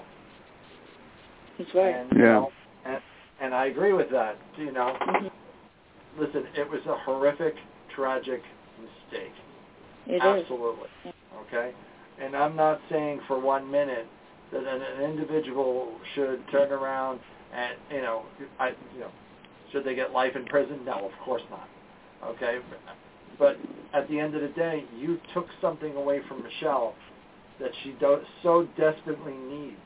That's right. And, you Yeah. know, and, and I agree with that. You know, Mhm. listen, it was a horrific, tragic mistake. It is. Absolutely. Okay? And I'm not saying for one minute that an, an individual should turn around and, you know, I, you know, should they get life in prison? No, of course not. Okay? But at the end of the day, you took something away from Michelle that she do, so desperately needs.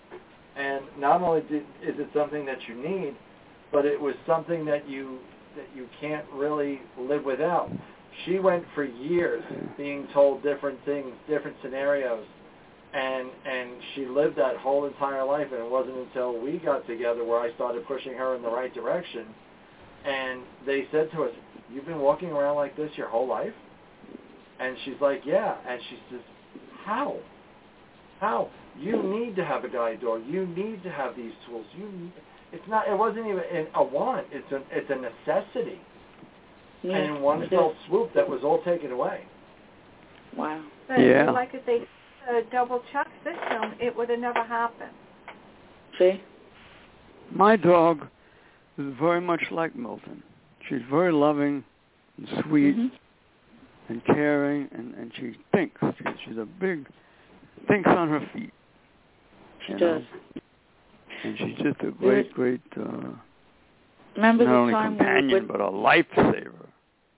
And not only did, is it something that you need, but it was something that you that you can't really live without. She went for years being told different things, different scenarios, and and she lived that whole entire life. And it wasn't until we got together where I started pushing her in the right direction. And they said to us, "You've been walking around like this your whole life?" And she's like, "Yeah." And she says, "How? How? You need to have a guide dog. You need to have these tools. You need." It's not. It wasn't even a want. It's a. It's a necessity. Yeah, And in one it fell is. swoop, that was all taken away. Wow. But Yeah. like if they a double check system, it would have never happened. See? My dog is very much like Milton. She's very loving and sweet Mhm. and caring, and, and she thinks. She, she's a big, thinks on her feet. She you does. know? And she's just a great, great, uh, Remember not the only time we companion, were, but a lifesaver,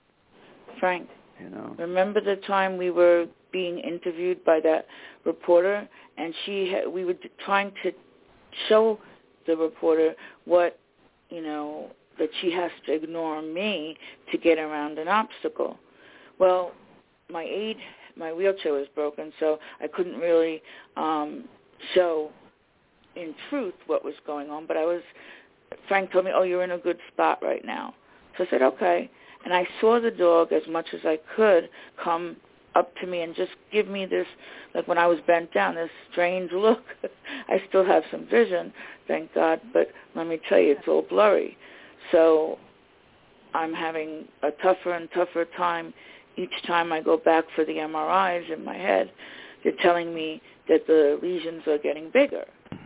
Frank, you know. remember the time we were being interviewed by that reporter, and she had, we were trying to show the reporter what, you know, that she has to ignore me to get around an obstacle. Well, my aid, my wheelchair was broken, so I couldn't really um, show in truth what was going on, but I was, Frank told me, oh, you're in a good spot right now. So I said, okay. And I saw the dog as much as I could come up to me and just give me this, like when I was bent down, this strange look. I still have some vision, thank God, but let me tell you, it's all blurry. So I'm having a tougher and tougher time each time I go back for the M R Is in my head. They're telling me that the lesions are getting bigger.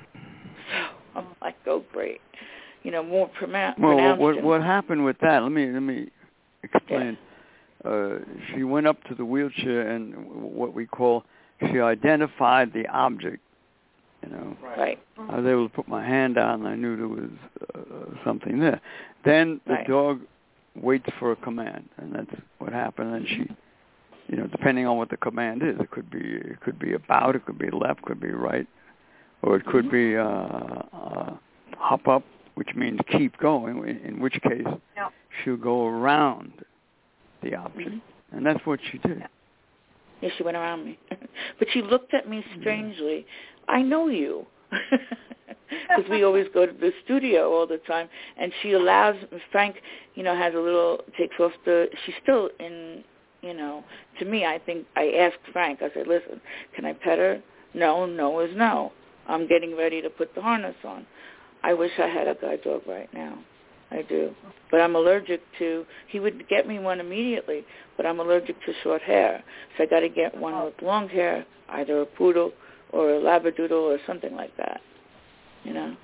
So I'm like, oh, great. You know, more pronoun- Well, pronounced. what in- what happened with that? Let me let me explain. Uh, she went up to the wheelchair, and what we call, she identified the object. You know, Right. I was able to put my hand out, and I knew there was uh, something there. Then the Right. dog waits for a command, and that's what happened. And she, you know, depending on what the command is, it could be it could be about, it could be left, could be right, or it could be uh, uh, hop up, which means keep going. In, in which case, Yep. she'll go around the object, Mm-hmm. and that's what she did. Yeah, she went around me. But she looked at me strangely. I know you. Because we always go to the studio all the time. And she allows, Frank, you know, has a little, takes off the, she's still in, you know, to me, I think, I asked Frank, I said, listen, can I pet her? No, no is no. I'm getting ready to put the harness on. I wish I had a guide dog right now. I do. But I'm allergic to, he would get me one immediately, but I'm allergic to short hair. So I got to get one with long hair, either a poodle or a labradoodle or something like that, you know.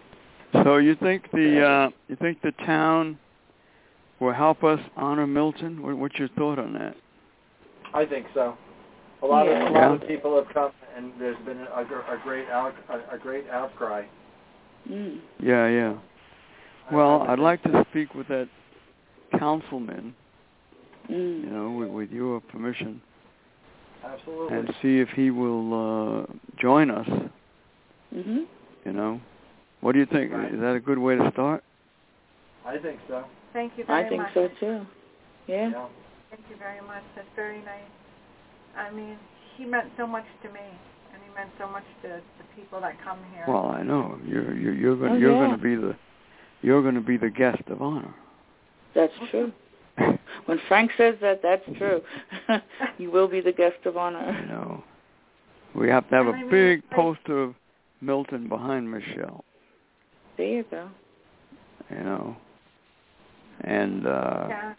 So you think the uh, you think the town will help us honor Milton? What, what's your thought on that? I think so. A lot Yeah. of a lot Yeah. of people have come, and there's been a, a great out, a, a great outcry. Mm. Yeah, yeah. I- Well, I would I'd think like to speak with that councilman, Mm. you know, with, with your permission, absolutely. and see if he will uh, join us. Mhm. You know, what do you think? Right. Is that a good way to start? I think so. Thank you very I think much. so too. Yeah. Yeah. Thank you very much. That's very nice. I mean, he meant so much to me, and he meant so much to the people that come here. Well, I know you're you're, you're going Oh, you're yeah. going to be the you're going to be the guest of honor. That's true. When Frank says that, that's true. You will be the guest of honor. You know, we have to have And a I mean, big like- poster of Milton behind Michelle. There you go. You know, and uh, yeah.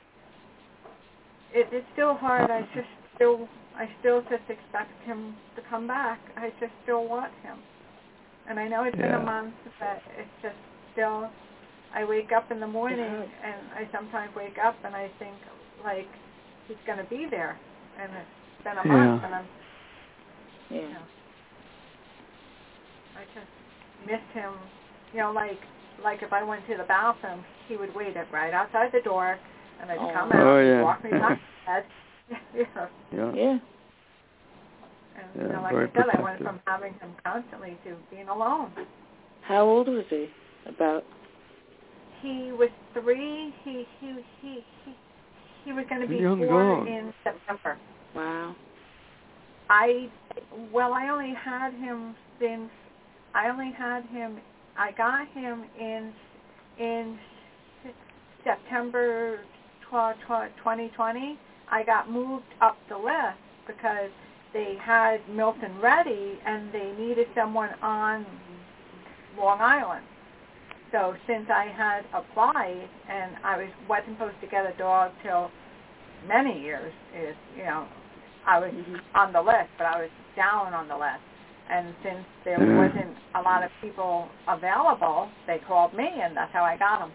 It, it's still hard. I just still, I still just expect him to come back. I just still want him. And I know it's been Yeah. a month, but it's just still, I wake up in the morning Mhm. and I sometimes wake up and I think, like, he's going to be there. And it's been a Yeah. month and I'm, Yeah. you know, I just missed him. You know, like, like if I went to the bathroom, he would wait it right outside the door and I'd Oh. come out Oh, and yeah. walk me back to bed. yeah. yeah, Yeah. And, Yeah, you know, like very I said, I went protective. from having him constantly to being alone. How old was he? About. He was three. He he he he, he was going to He's a be young four dog. in September. Wow. I well, I only had him since I only had him. I got him in in September twenty twenty. I got moved up the list because they had Milton ready and they needed someone on Long Island. So since I had applied and I was wasn't supposed to get a dog till many years, is you know, I was Mhm. on the list, but I was down on the list. And since there Yeah. wasn't a lot of people available, they called me, and that's how I got him.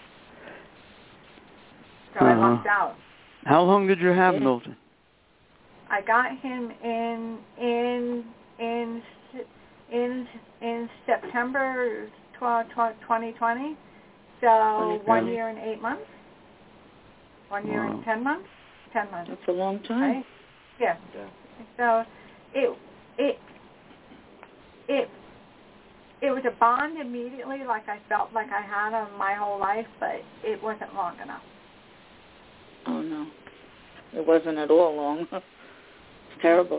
So I Uh-huh. lucked out. How long did you have Yeah. Milton? I got him in in in in in September twenty twenty. So one Yeah. year and eight months. One year Wow. and ten months. Ten months. That's a long time. Right? Yeah. Yeah. So it it it it was a bond immediately, like I felt like I had him my whole life, but it wasn't long enough. Oh no. It wasn't at all long. It's terrible.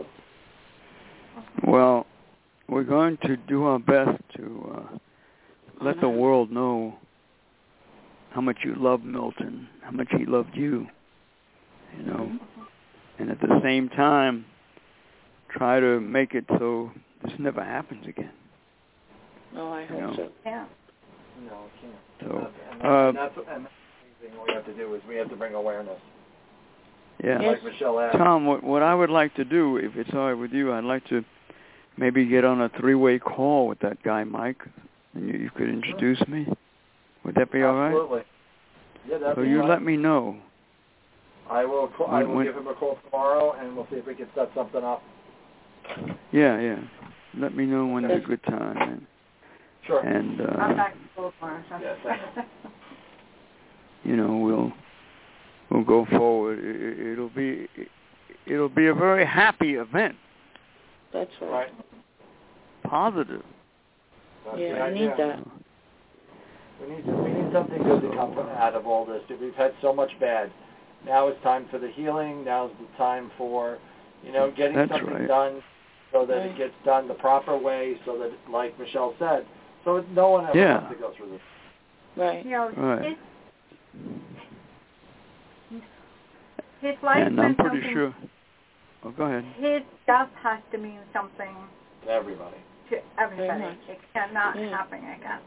Well, we're going to do our best to uh, let the Honor. world know how much you love Milton, how much he loved you, you know, Mhm. and at the same time, try to make it so this never happens again. Oh, I You hope know. so. Yeah. No, it can't. So, and, uh, and that's, and that's the thing we have to do is we have to bring awareness. yeah. Yes. Like Michelle asked. Tom, what, what I would like to do, if it's all right with you, I'd like to maybe get on a three-way call with that guy, Mike, and you, you could introduce me. Would that be all right? Absolutely. Yeah, that'd So be you fine. let me know. I will. Call, I When- will when- give him a call tomorrow, and we'll see if we can set something up. Yeah, yeah. Let me know when Okay. it's a good time. And, Sure. and I'm uh, back to school tomorrow. So. Yeah, thanks. you know, we'll we'll go forward. It, it'll be it'll be a very happy event, That's right. Right. positive. That's Yeah, the I idea. need that. We need we need something good to come out of all this. We've had so much bad. Now it's time for the healing. Now's the time for, you know, getting That's something right. done so that Right. it gets done the proper way, so that, like Michelle said, so that no one ever Yeah. has to go through this. Right. You know, Right. his, his life And I'm meant pretty something. sure. Oh, go ahead. His death has to mean something To everybody. to everybody. much. It cannot Yeah. happen again.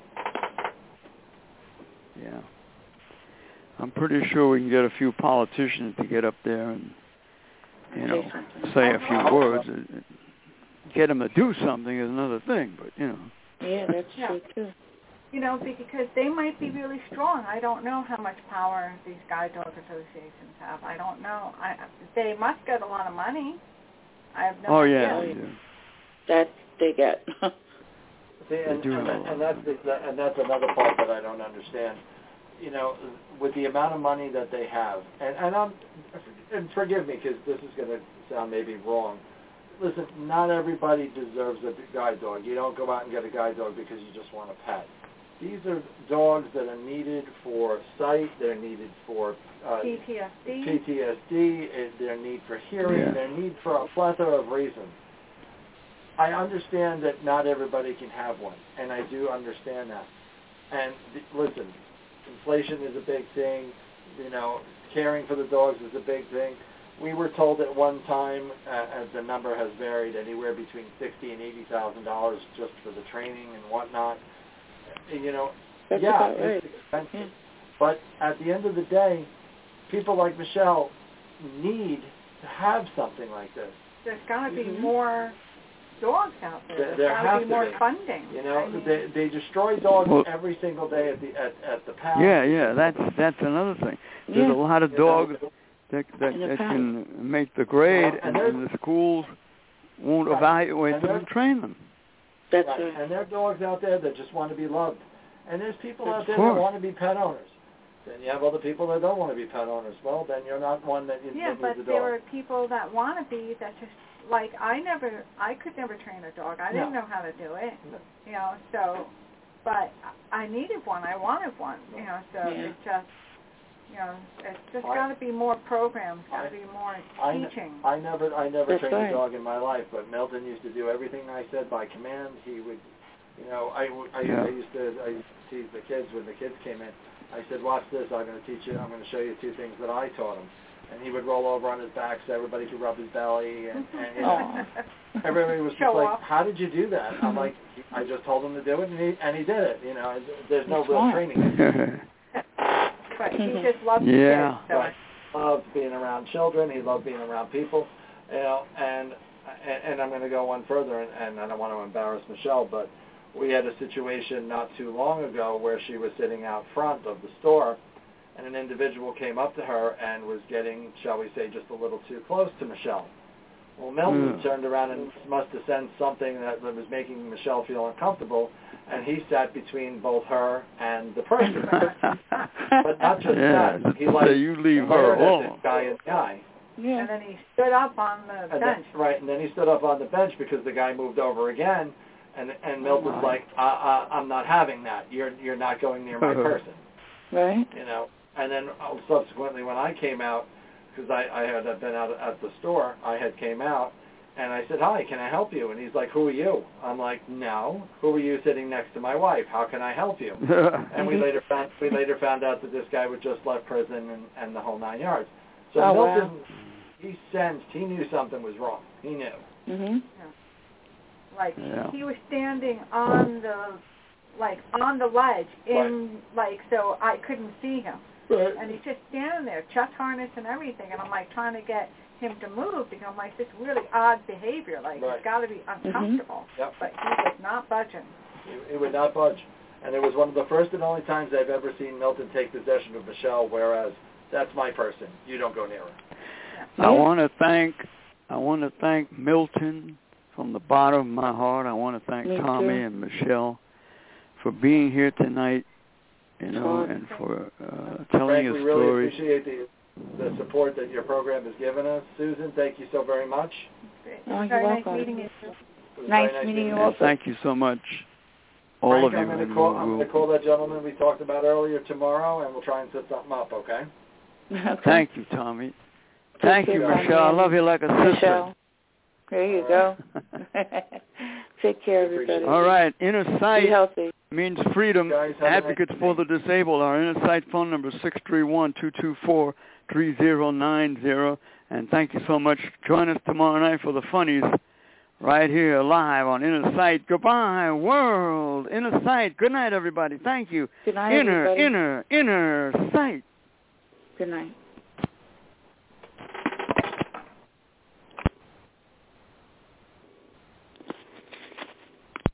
Yeah. I'm pretty sure we can get a few politicians to get up there and, you know, Say something. say a few words. Get them to do something is another thing, but, you know. Yeah, that's Yeah. true too. you know, because they might be really strong. I don't know how much power these guide dog associations have. I don't know. I, they must get a lot of money. I have no oh, idea. yeah, they do. That they get. See, and, do and, have a and that's the, and that's another part that I don't understand. You know, with the amount of money that they have, and and I'm, and forgive me because this is going to sound maybe wrong. Listen, not everybody deserves a guide dog. You don't go out and get a guide dog because you just want a pet. These are dogs that are needed for sight. They're needed for uh, P T S D. P T S D. Their need for hearing. Yeah. Their need for a plethora of reasons. I understand that not everybody can have one, and I do understand that. And th- listen, inflation is a big thing. You know, caring for the dogs is a big thing. We were told at one time, uh, the number has varied, anywhere between sixty and eighty thousand dollars just for the training and whatnot. You know, That's yeah, about it's right. expensive. Yeah. But at the end of the day, people like Michelle need to have something like this. There's got to be Mhm. more dogs out there. There- There's there got have to be to more be. funding. You know, I mean, they they destroy dogs Well- every single day at the at, at the pound. Yeah, yeah, that's that's another thing. There's Yeah. a lot of You know, dogs that that, In the that past. can make the grade, Well, and, and and the schools won't Right. evaluate And them they're- and train them. That's right. right. And there are dogs out there that just want to be loved. And there's people Of out there course. that want to be pet owners. Then you have other people that don't want to be pet owners. Well, then you're not one that, you, yeah, that but needs a there dog. are people that want to be that just like I never, I could never train a dog. I didn't No. know how to do it. No. You know, so, but I needed one. I wanted one. You know, so Yeah. it's just, you know, it's just I- got to be more programs. Got I- to be more I, n- teaching. I never I never That's trained right. a dog in my life, but Milton used to do everything I said by command. He would, you know, I, w- I, Yeah. I used to I used to tease the kids when the kids came in. I said, watch this. I'm going to teach you. I'm going to show you two things that I taught him. And he would roll over on his back so everybody could rub his belly. And, and you know, Aw. everybody was just Show like, off. how did you do that? I'm like, I just told him to do it, and he, and he did it. You know, and there's no That's real smart. training. But he just loves Yeah. kids. So Right. Loved being around children. He loved being around people. You know, and and, and I'm going to go one further, and, and I don't want to embarrass Michelle, but we had a situation not too long ago where she was sitting out front of the store, and an individual came up to her and was getting, shall we say, just a little too close to Michelle. Well, Milton Mm. turned around and must have sensed something that was making Michelle feel uncomfortable, and he sat between both her and the person. But not just yeah, that. He so like you leave her glared at alone. this guy in the eye. Yeah. and then he stood up on the And bench. then, right, and then he stood up on the bench because the guy moved over again, and and Milton's my. like, uh, uh, I'm not having that. You're you're not going near my person, Right. you know. And then uh, subsequently, when I came out, because I, I had been out at the store, I had came out, and I said, hi, can I help you? And he's like, who are you? I'm like, no. Who are you sitting next to my wife? How can I help you? And we later found we later found out that this guy had just left prison and, and the whole nine yards. So Oh, Milton, wow. he sensed, he knew something was wrong. He knew. Mhm. Like Yeah. he was standing on the, like on the ledge in like so I couldn't see him, Right. and he's just standing there, chest harness and everything, and I'm like trying to get him to move because I'm like this really odd behavior, like Right. it's got to be uncomfortable, Yep. but he was not budging. He, he would not budge. And it was one of the first and only times I've ever seen Milton take possession of Michelle, whereas that's my person. You don't go near her. I want to thank I want to thank Milton from the bottom of my heart. I want to thank Me Tommy too. and Michelle for being here tonight, you know, Sure. and for uh, telling Frank, your we really story. appreciate the, the support that your program has given us. Susan, thank you so very much. It's Oh, you're very welcome. nice meeting you. It was Nice very meeting you And also. thank you so much, all Frank, of you. I'm going and to call. we'll- I'm going we'll- to call that gentleman we talked about earlier tomorrow, and we'll try and set something up. Okay. Okay. Thank you, Tommy. Thank care, you, Tommy, Michelle. I and love you like a sister. Michelle. There you go. Take care, everybody. All right, Inner Be Sight healthy. means freedom. Guys, have a Advocates nice for the disabled. Our Inner Sight phone number is six three one, two two four, three zero nine zero. And thank you so much. Join us tomorrow night for the funnies right here live on Inner Sight. Goodbye, world. Inner Sight. Good night, everybody. Thank you. Good night, Inner, everybody. inner, inner sight. Good night.